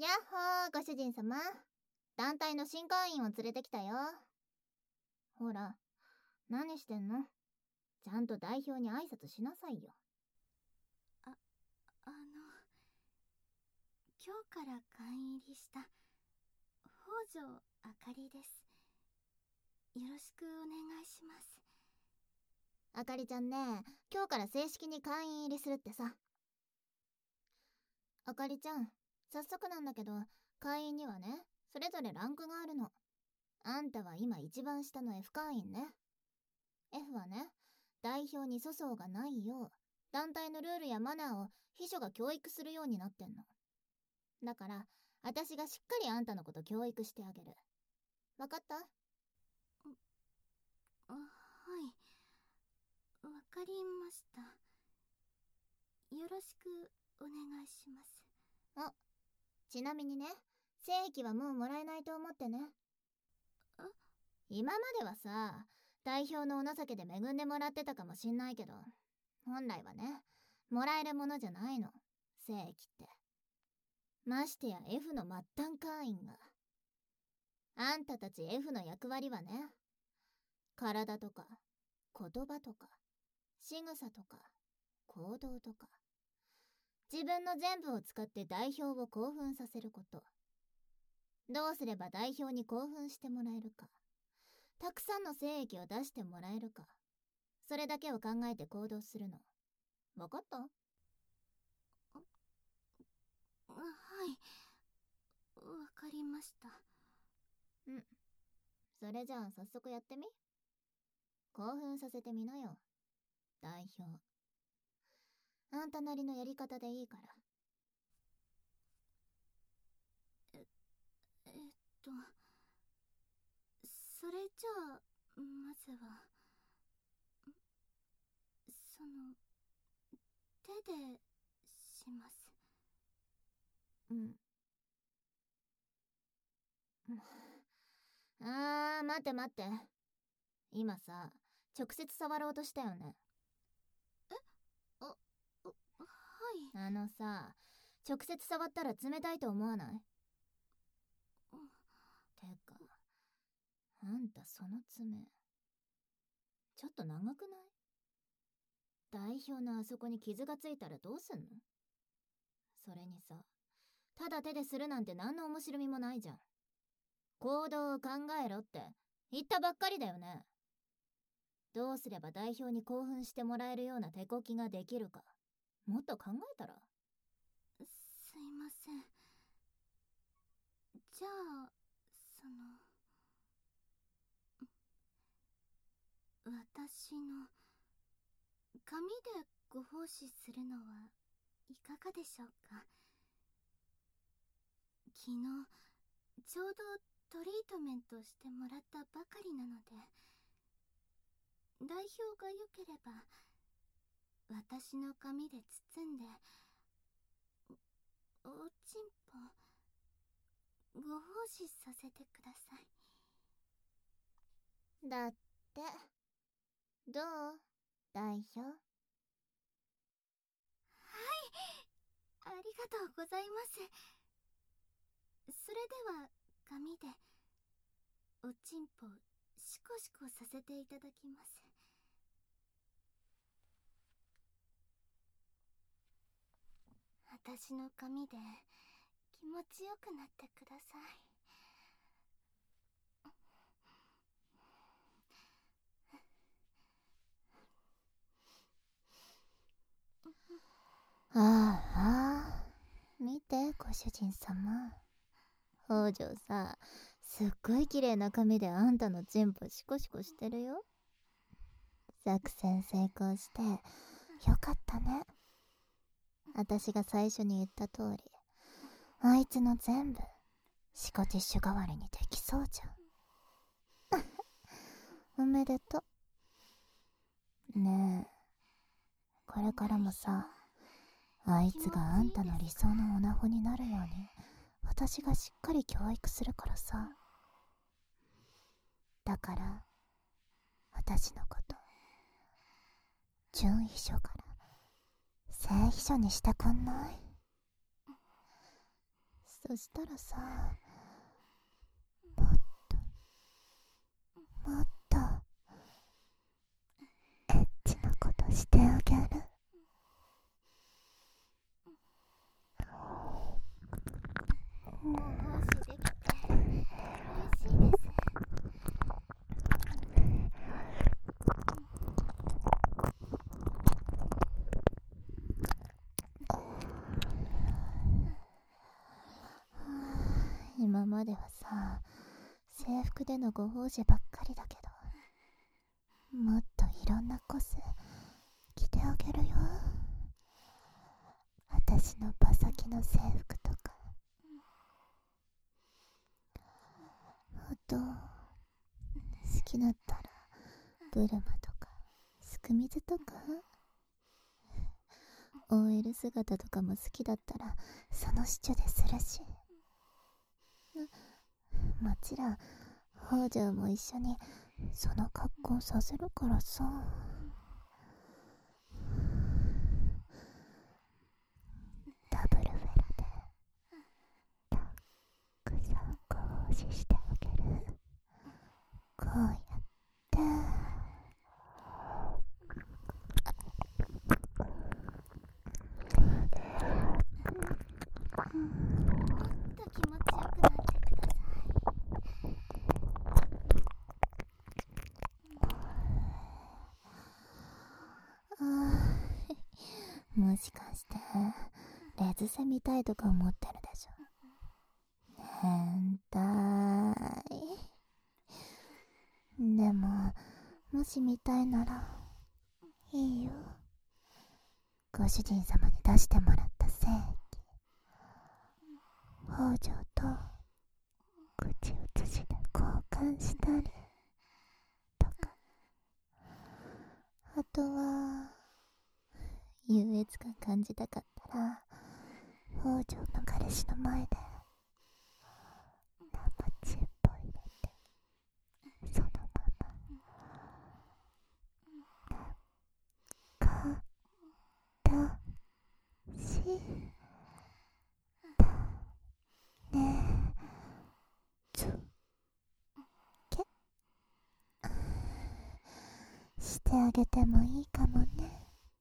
やっほー、ご主人様。団体の新会員を連れてきたよ。ほら、何してんの？ちゃんと代表に挨拶しなさいよ。 今日から会員入りした北条あかりです。よろしくお願いします。 あかりちゃんね、今日から正式に会員入りするってさ。あかりちゃん、早速なんだけど、会員にはね、それぞれランクがあるの。あんたは今一番下の F 会員ね。F はね、代表に粗相がないよう、団体のルールやマナーを秘書が教育するようになってんの。だから、私がしっかりあんたのこと教育してあげる。わかった？ はい、わかりました。よろしくお願いします。 ちなみにね、正規はもうもらえないと思ってね。今まではさ、代表のお情けで恵んでもらってたかもしんないけど、本来はね、もらえるものじゃないの、正規って。ましてや F の末端会員が。あんたたち F の役割はね、体とか、言葉とか、仕草とか、行動とか、自分の全部を使って代表を興奮させること。どうすれば代表に興奮してもらえるか。たくさんの精液を出してもらえるか。それだけを考えて行動するの。わかった？ はい、わかりました。 それじゃあ早速やってみ。興奮させてみなよ、代表。あんたなりのやり方でいいから。 それじゃあまずは手でします。 待って待って。今さ、直接触ろうとしたよね。 はい。 直接触ったら冷たいと思わない？てか、あんたその爪、ちょっと長くない？代表のあそこに傷がついたらどうすんの？それにさ、ただ手でするなんて何の面白みもないじゃん。行動を考えろって言ったばっかりだよね。どうすれば代表に興奮してもらえるような手こきができるか、もっと考えたら？ すいません。じゃあ私の紙でご奉仕するのはいかがでしょうか。昨日ちょうどトリートメントしてもらったばかりなので、代表が良ければ私の紙で包んでおちんぽご奉仕させてください。 だって。どう？代表？はい、 ありがとうございます。それでは紙でおちんぽシコシコさせていただきます。私の髪で気持ちよくなってください。 見て、ご主人様。北条さ、すっごい綺麗な髪であんたのチンポシコシコしてるよ。作戦成功してよかったね。私が最初に言った通り、あいつの全部シコティッシュ代わりにできそうじゃん。おめでとう。ねえ、これからもさ、あいつがあんたの理想のオナホになるように私がしっかり教育するからさ。だから私のこと準秘書から正秘書にしてくんない？ そしたらさ、もっともっとエッチなことしてあげる。 ご奉仕できて嬉しいです。 今まではさ、制服でのご奉仕ばっかりだけど、もっといろんな個性着てあげるよ。私の馬先の制服とか、あと好きだったらブルマとかすく水とか、 OL 姿とかも好きだったらその主張でするし、もちろん北条も一緒にその格好させるからさ。ダブルフェラでたくさんご奉仕してあげる。こうやってもっと気持ちよくなってください。もしかしてレズセ見たいとか思ってるでしょ。変態。でももし見たいならいいよ。ご主人様に出してもらった正規、北条と口移しで交換したりとか、あとは優越感感じたかったら北条の彼氏の前で生チンポ入れて、そのままかたしたねつけしてあげてもいいかもね。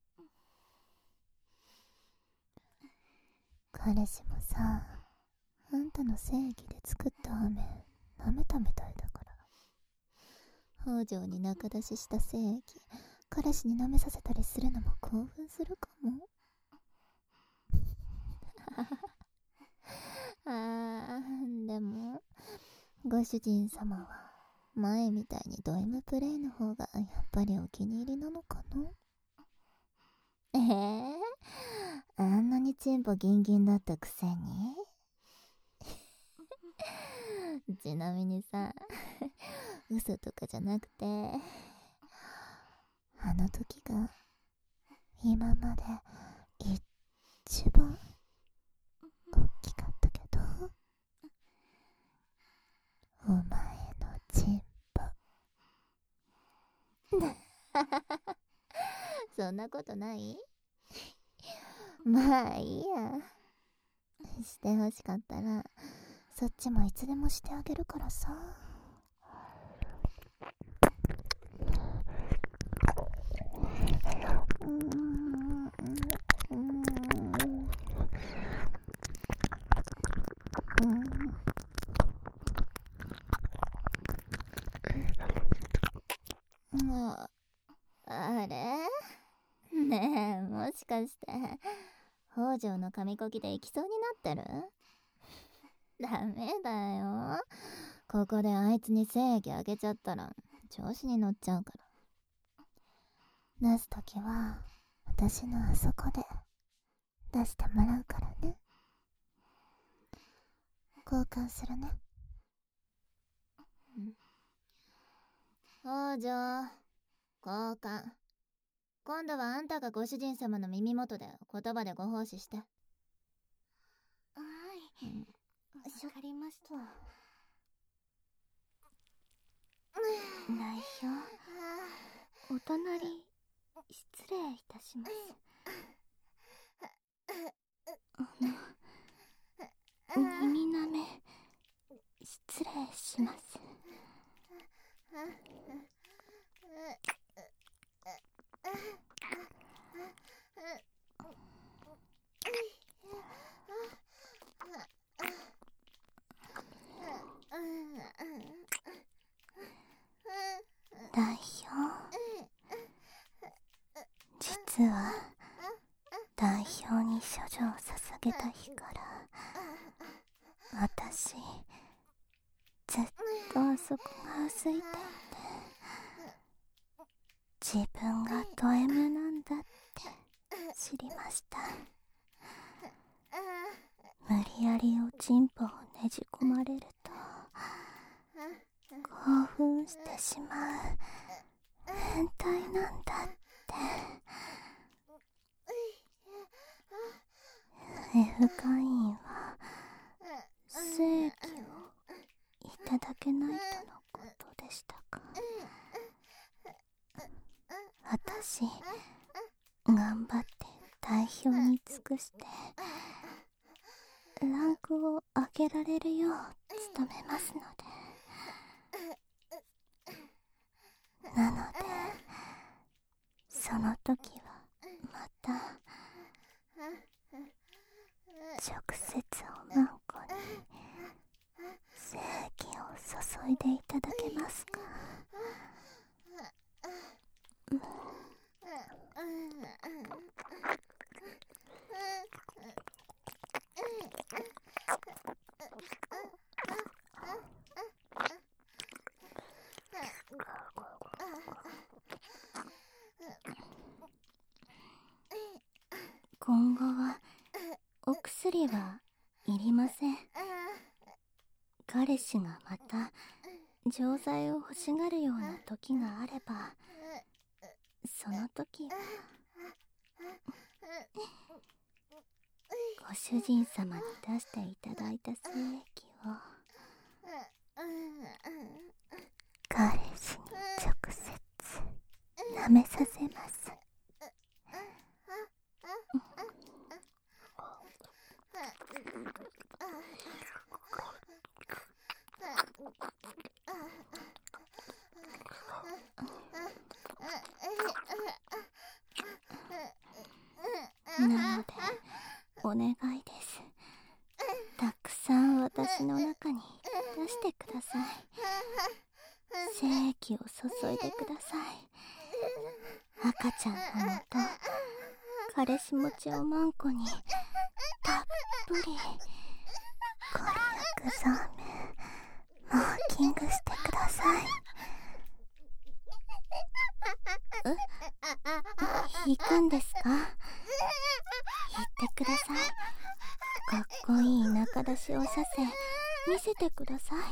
彼氏もさ、あんたの正義で作った飴舐めたみたいだから、北条に仲出しした正義彼氏に舐めさせたりするのも興奮するかも。でもご主人様は前みたいにド M プレイの方がやっぱりお気に入りなのかな。あんなにチンポギンギンだったくせに。ちなみにさ、嘘とかじゃなくて、あの時が今まで一番大きかったけど、お前のチンポ。そんなことない？まあいいや。してほしかったらそっちもいつでもしてあげるからさ。あれねえ、もしかして北条の髪こきで行きそうになってる？ダメだよ。ここであいつに正義あげちゃったら調子に乗っちゃうから。出すときは私のあそこで出してもらうからね。交換するね。北条、交換。今度はあんたがご主人様の耳元で言葉でご奉仕して。 はい、わかりました。内緒、お隣失礼いたします。耳失礼します。代表、実は代表に処女を捧げた日から私ずっとあそこが空いていて、自分がド M なんだって知りました。無理やりおちんぽをねじ込まれると興奮してしまう変態なんだって。F 会員は精液をいただけないとのことでしたか。私頑張って代表に尽くしてランクを上げられるよう努めますので。なのでその時はまた直接おまんこに精液を注いでいただけますか。今後はお薬はいりません。彼氏がまた錠剤を欲しがるような時があれば、その時はご主人様に出していただいた精液を彼氏に直接舐めさせます。なのでお願いです。たくさん私の中に出してください。精液を注いでください。赤ちゃんのもと彼氏持ちおまんこにたっぷりご利益そうめマーキングしてください。引くんですか？言ってください。かっこいい中出しをさせ見せてください。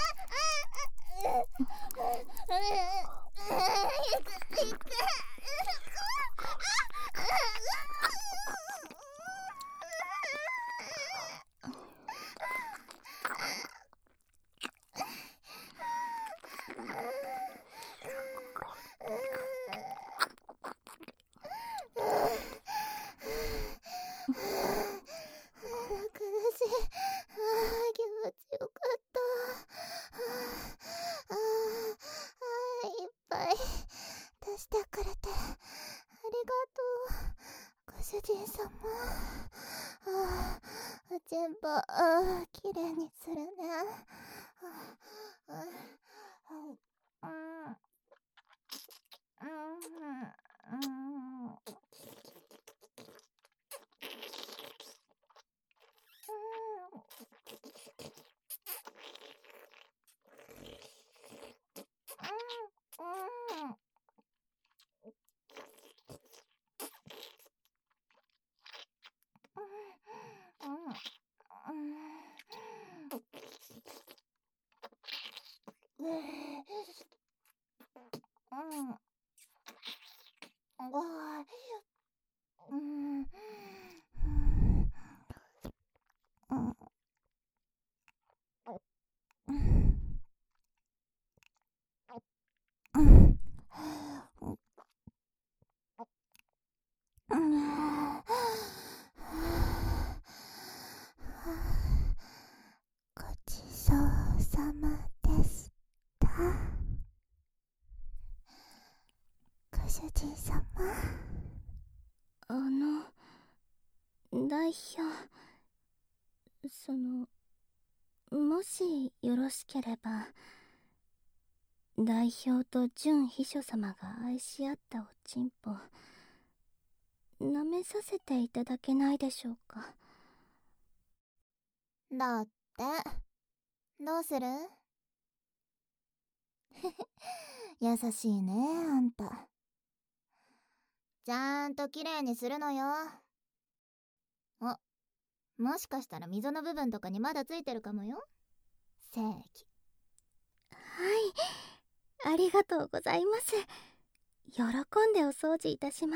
主人様、おちんぽきれいにするね。ごちそうさま。 主人様。代表、もしよろしければ、代表と準秘書様が愛し合ったおちんぽ、舐めさせていただけないでしょうか。 だって、どうする？優しいね、あんた。ちゃんときれいにするのよ。あ、もしかしたら溝の部分とかにまだついてるかもよ。正規。 はい、ありがとうございます。喜んでお掃除いたします。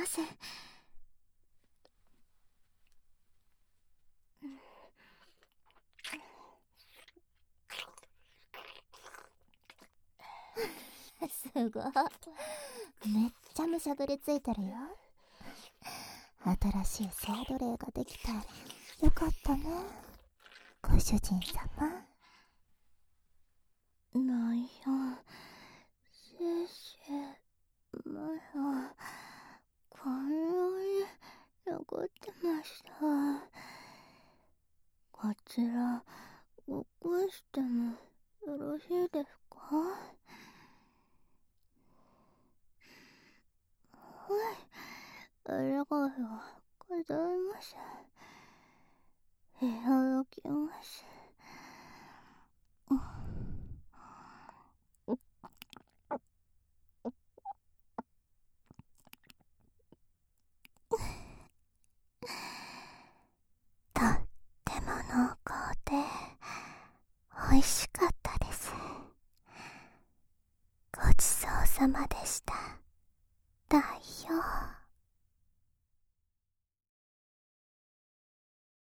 すごい。めっちゃむしゃぶりついてるよ。新しい総奴隷ができてよかったね、ご主人様。 代表、先生、まだこんなに残ってました。こちらごっこしてもよろしいですか？はい、ありがとうございます。いただきます。とっても濃厚で美味しかったです。ごちそうさまでした。